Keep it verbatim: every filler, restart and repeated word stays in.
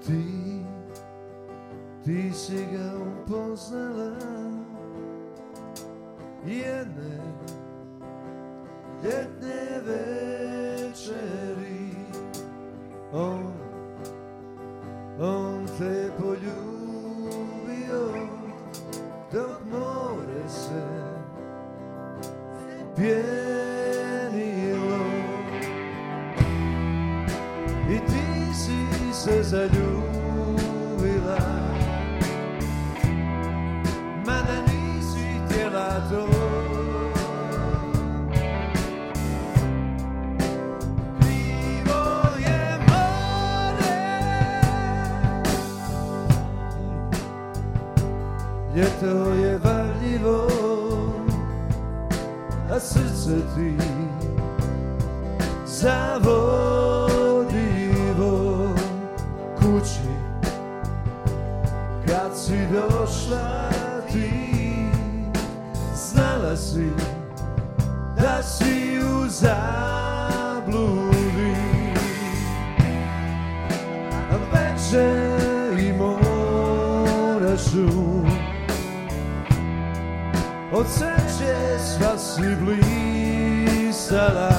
ti, ti si ga upoznala jedne ljetne večeri. On, on te poljubio dok more se pjenilo i ti si se zaljubila, mada nisi htjela to. Ljeto je varljivo, a srce ti zavodljivo. Kući kad si došla ti, znala si da si u zabludi. Večer i mora šum, od sreće sva si blistala.